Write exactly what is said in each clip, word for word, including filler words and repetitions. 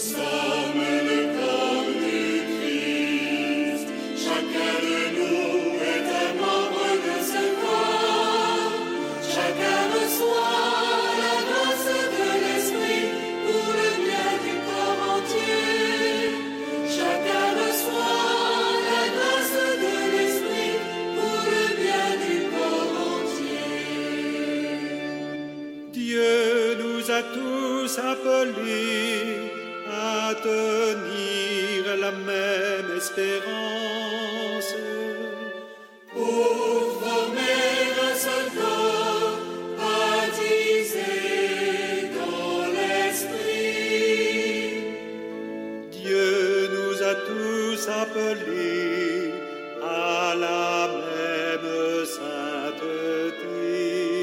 sommes le corps du Christ. Chacun de nous est un membre de ce corps. Chacun reçoit la grâce de l'Esprit pour le bien du corps entier. Chacun reçoit la grâce de l'Esprit pour le bien du corps entier. Dieu nous a tous appelés à tenir la même espérance. Pour former un seul corps, baptisé dans l'Esprit. Dieu nous a tous appelés à la même sainteté.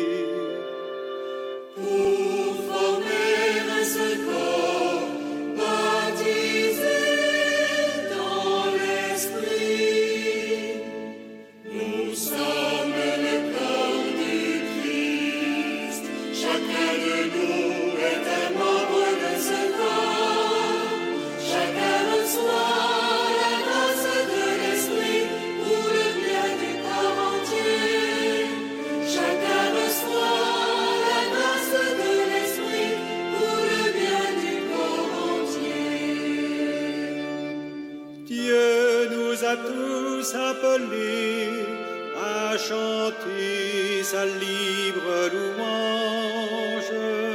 Pour former un seul corps, baptisé dans l'Esprit. Nous sommes le corps du Christ. Chacun de nous est un membre de ce corps. Chacun reçoit la grâce de l'Esprit pour le bien du corps entier. Chacun reçoit la grâce de l'Esprit pour le bien du corps entier. Dieu nous a tous appelés à chanter sa libre louange.